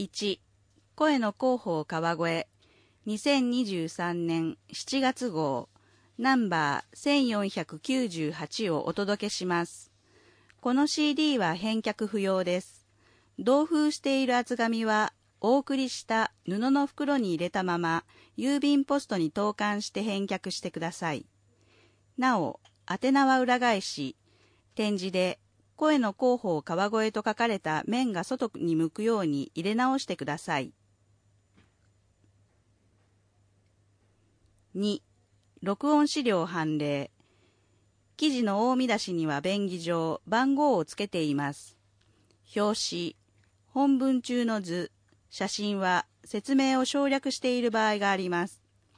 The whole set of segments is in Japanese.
1、声の広報川越、2023年7月号、ナンバー1498をお届けします。この CD は返却不要です。同封している厚紙は、お送りした布の袋に入れたまま、郵便ポストに投函して返却してください。なお、宛名は裏返し、点字で、声の広報川越と書かれた面が外に向くように入れ直してください。2、録音資料判例。記事の大見出しには便宜上番号をつけています。表紙、本文中の図、写真は説明を省略している場合があります。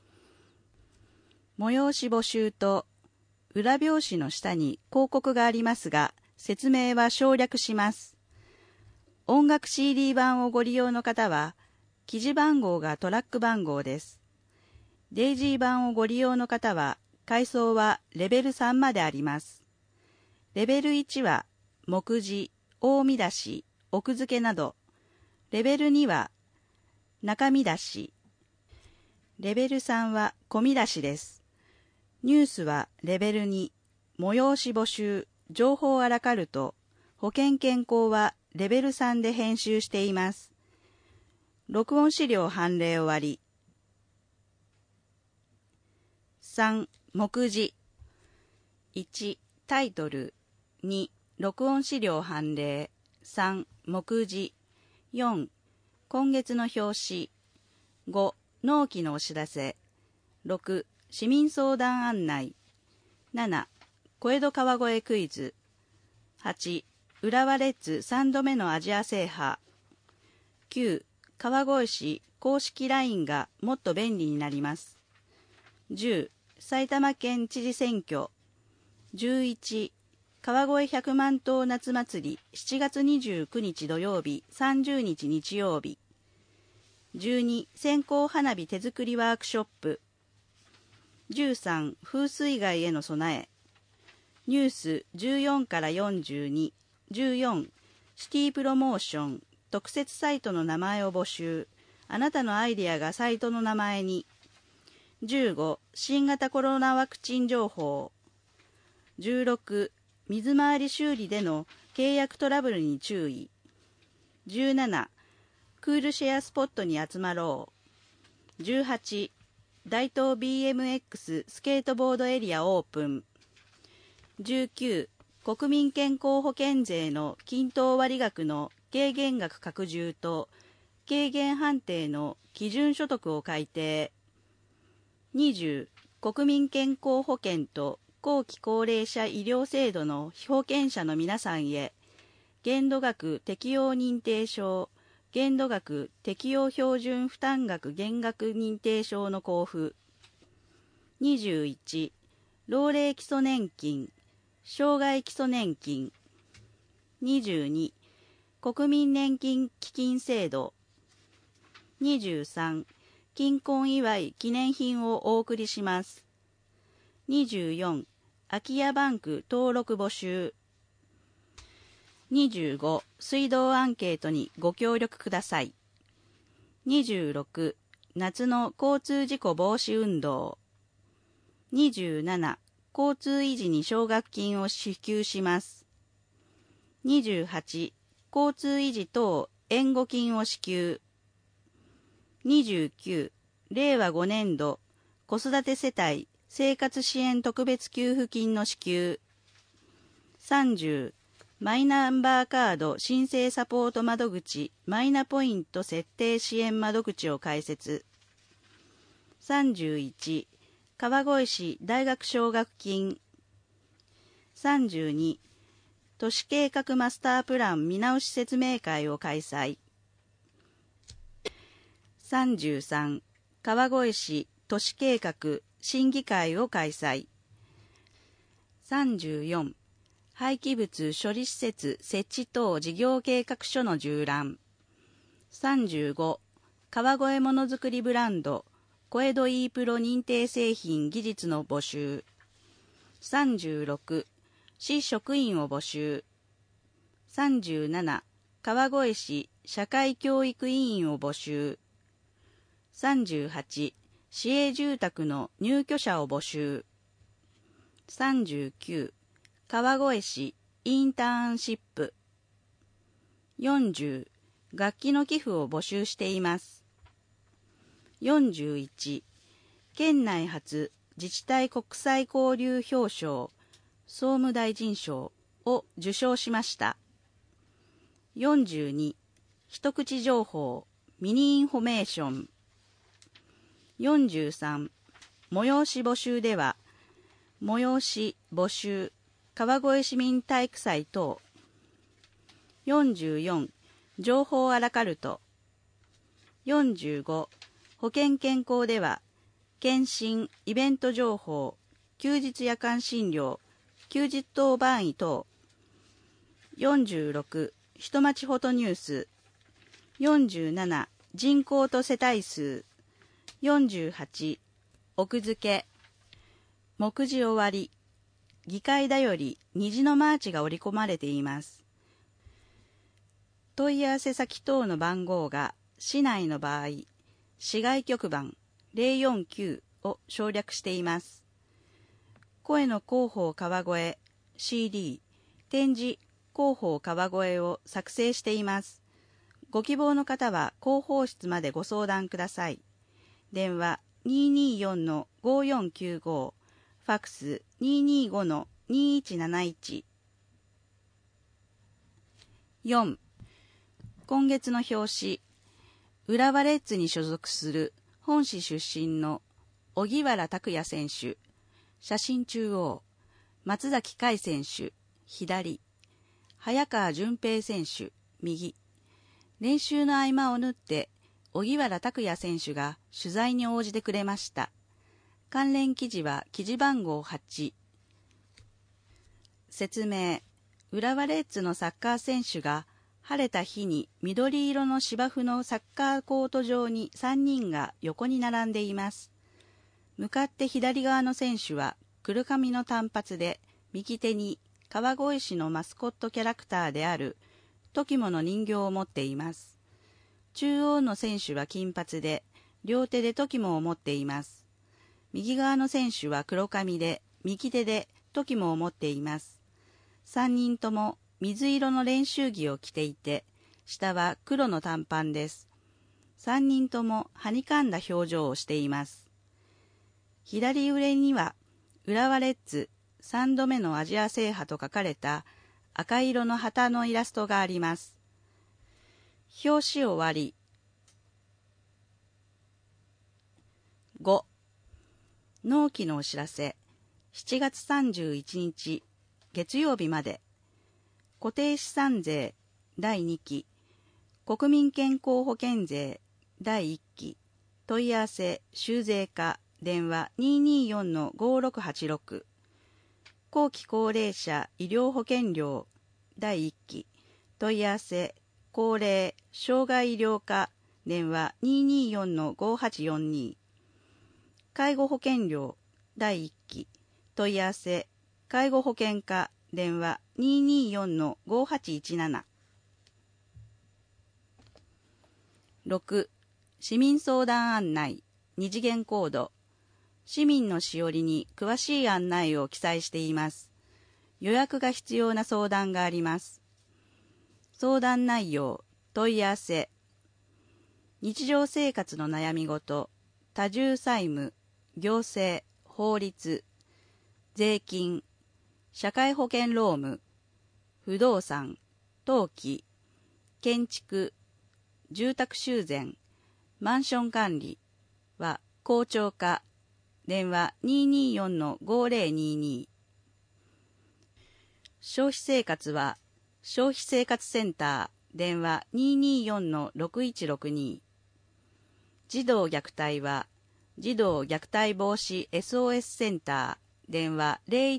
催し募集と裏表紙の下に広告がありますが、説明は省略します。音楽 CD 版をご利用の方は、記事番号がトラック番号です。デイジー版をご利用の方は、階層はレベル3まであります。レベル1は、目次、大見出し、奥付けなど。レベル2は、中見出し。レベル3は、小見出しです。ニュースはレベル2、催し募集、情報アラカルト、保険健康はレベル3で編集しています。録音資料判例終わり。3、目次。1、タイトル。2、録音資料判例。3、目次。4、今月の表紙。5、納期のお知らせ。6、市民相談案内。7、小江戸川越クイズ。8、浦和レッズ3度目のアジア制覇。9、川越市公式 LINE がもっと便利になります。10、埼玉県知事選挙。11、川越100万頭夏祭り7月29日土曜日30日日曜日。12、線香花火手作りワークショップ。13、風水害への備え。ニュース14から42。14、シティプロモーション。特設サイトの名前を募集。あなたのアイデアがサイトの名前に。15、新型コロナワクチン情報。16、水回り修理での契約トラブルに注意。17、クールシェアスポットに集まろう。18、大東 BMX スケートボードエリアオープン。19、国民健康保険税の均等割額の軽減額拡充と軽減判定の基準所得を改定。20、国民健康保険と後期高齢者医療制度の被保険者の皆さんへ、限度額適用認定証、限度額適用標準負担額減額認定証の交付。21、老齢基礎年金、障害基礎年金。22、国民年金基金制度。23、金婚祝い記念品をお送りします。24、空き家バンク登録募集。25、水道アンケートにご協力ください。26、夏の交通事故防止運動。27、交通維持に奨学金を支給します。28、交通維持等援護金を支給。29、令和5年度子育て世帯生活支援特別給付金の支給。30、マイナンバーカード申請サポート窓口マイナポイント設定支援窓口を開設。31、川越市大学奨学金。32、都市計画マスタープラン見直し説明会を開催。33、川越市都市計画審議会を開催。34、廃棄物処理施設設置等事業計画書の縦覧。35、川越ものづくりブランド小江戸 E プロ認定製品技術の募集。36、市職員を募集。37、川越市社会教育委員を募集。38、市営住宅の入居者を募集。39、川越市インターンシップ。40、楽器の寄付を募集しています。41、県内初自治体国際交流表彰総務大臣賞を受賞しました。42、一口情報ミニインフォメーション。43、催し募集では、催し募集川越市民体育祭等。44、情報アラカルト。45、保険健康では、検診、イベント情報、休日夜間診療、休日当番医等。46、人町フォトニュース。47、人口と世帯数。48、奥付け。目次終わり。議会だより虹のマーチが織り込まれています。問い合わせ先等の番号が市内の場合、市外局番049を省略しています。声の広報川越 CD 展示広報川越を作成しています。ご希望の方は広報室までご相談ください。電話 224-5495 ファックス 225-2171。 4. 今月の表紙、浦和レッズに所属する本市出身の荻原拓也選手、写真中央、松崎海選手、左、早川純平選手、右。練習の合間を縫って荻原拓也選手が取材に応じてくれました。関連記事は記事番号8。説明。浦和レッズのサッカー選手が晴れた日に緑色の芝生のサッカーコート上に3人が横に並んでいます。向かって左側の選手は黒髪の短髪で、右手に川越市のマスコットキャラクターであるトキモの人形を持っています。中央の選手は金髪で、両手でトキモを持っています。右側の選手は黒髪で、右手でトキモを持っています。3人とも水色の練習着を着ていて、下は黒の短パンです。3人ともはにかんだ表情をしています。左上には、浦和レッズ3度目のアジア制覇と書かれた赤色の旗のイラストがあります。表紙終わり。5. 納期のお知らせ。7月31日月曜日まで。固定資産税第2期、国民健康保険税第1期、問い合わせ修税課電話 224-5686、後期高齢者医療保険料第1期、問い合わせ高齢障害医療課電話 224-5842、介護保険料第1期、問い合わせ介護保険課電話 224-5817。 6. 市民相談案内2次元コード。市民のしおりに詳しい案内を記載しています。予約が必要な相談があります。相談内容、問い合わせ。日常生活の悩み事、多重債務、行政、法律、税金、社会保険労務、不動産、登記、建築、住宅修繕、マンション管理は公聴課電話 224-5022。 消費生活は消費生活センター電話 224-6162。 児童虐待は児童虐待防止 SOS センター電話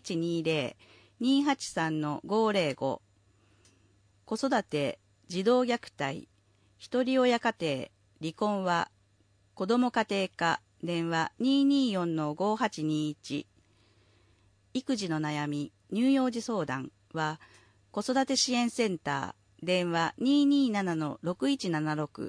0120-283-505。 子育て、児童虐待、ひとり親家庭、離婚は子ども家庭課電話 224-5821。 育児の悩み、乳幼児相談は子育て支援センター電話 227-6176。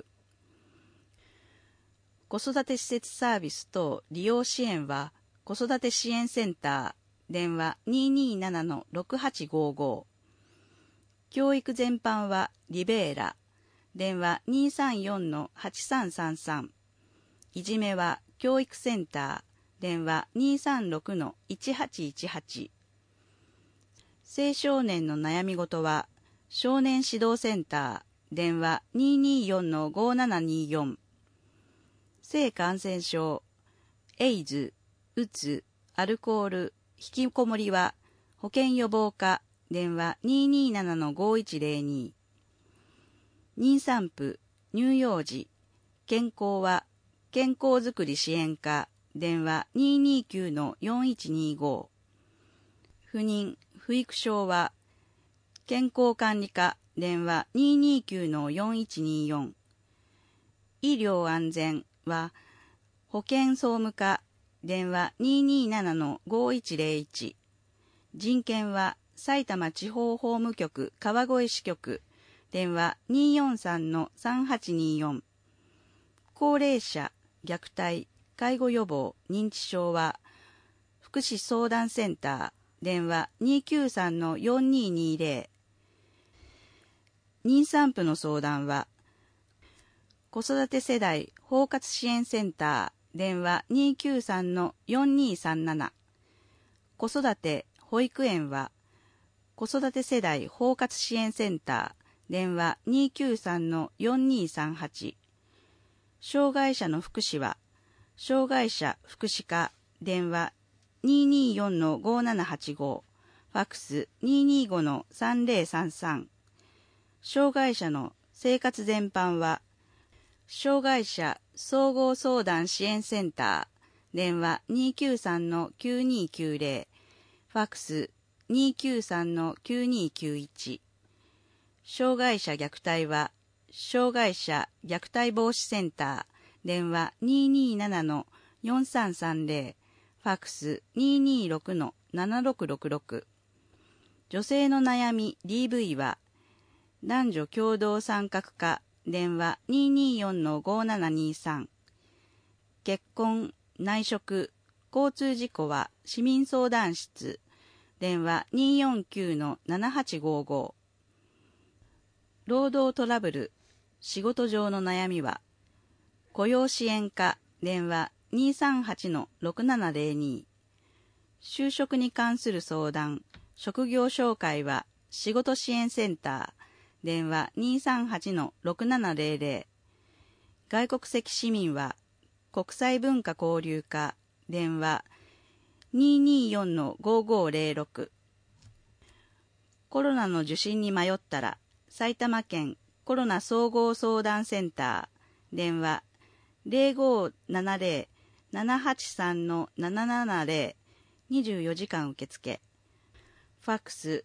子育て施設サービス等利用支援は子育て支援センター電話 227-6855。教育全般はリベーラ電話 234-8333。いじめは教育センター電話 236-1818。青少年の悩み事は少年指導センター電話 224-5724。性感染症、エイズ、うつ、アルコール、引きこもりは保健予防課電話 227-5102。妊産婦、乳幼児、健康は健康づくり支援課電話 229-4125。不妊、不育症は健康管理課電話 229-4124。医療安全は保健総務課電話 227-5101。人権は埼玉地方法務局川越支局電話 243-3824。高齢者、虐待、介護予防、認知症は福祉相談センター電話 293-4220。妊産婦の相談は子育て世代包括支援センター電話 293-4237。子育て保育園は子育て世代包括支援センター電話 293-4238。障害者の福祉は障害者福祉課電話 224-5785。ファックス 225-3033。障害者の生活全般は障害者総合相談支援センター電話 293-9290。ファックス 293-9291。障害者虐待は障害者虐待防止センター電話 227-4330。ファックス 226-7666。女性の悩み DV は男女共同参画課電話 224-5723。結婚、内職、交通事故は市民相談室電話 249-7855。労働トラブル、仕事上の悩みは雇用支援課電話 238-6702。就職に関する相談、職業紹介は仕事支援センター電話 238-6700。外国籍市民は国際文化交流課電話 224-5506。コロナの受診に迷ったら埼玉県コロナ総合相談センター電話 0570-783-770。24時間受付。ファックス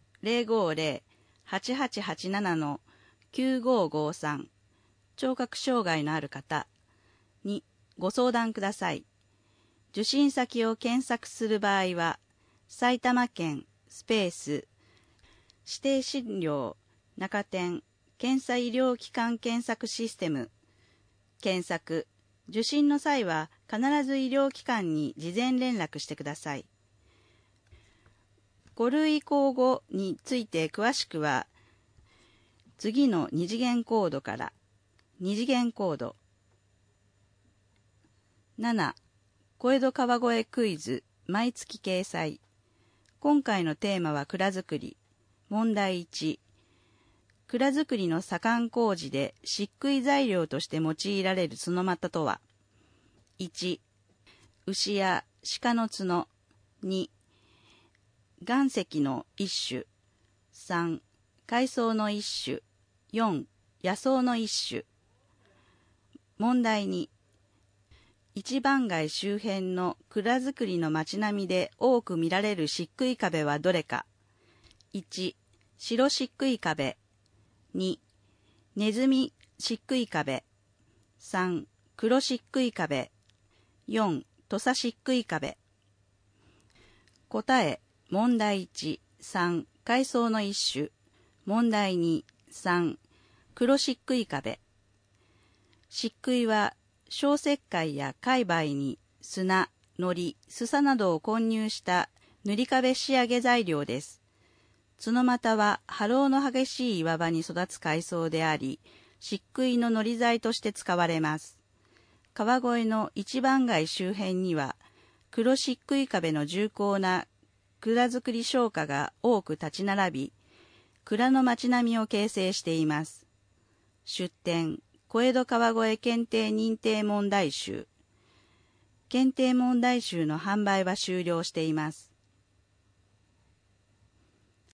050-8887-9553。聴覚障害のある方にご相談ください。受診先を検索する場合は、埼玉県スペース指定診療中典検査医療機関検索システム検索。受診の際は必ず医療機関に事前連絡してください。5類移行後について詳しくは、次の2次元コードから。2次元コード。7、小江戸川越クイズ、毎月掲載。今回のテーマは蔵造り。問題1。蔵造りの左官工事で漆喰材料として用いられる角又とは。1、牛や鹿の角。2、岩石の一種。3、海藻の一種。4、野草の一種。問題2。一番街周辺の蔵造りの町並みで多く見られる漆喰壁はどれか。1、白漆喰壁。2、ネズミ漆喰壁。3、黒漆喰壁。4、土佐漆喰壁。答え。問題1、3、海藻の一種。問題2、3、 黒漆喰壁。漆喰は小石灰や貝灰に砂、糊、すさなどを混入した塗り壁仕上げ材料です。角股は波浪の激しい岩場に育つ海藻であり、漆喰の糊材として使われます。川越の一番街周辺には、黒漆喰壁の重厚な蔵造り商家が多く立ち並び、蔵の町並みを形成しています。出典、小江戸川越検定認定問題集。検定問題集の販売は終了しています。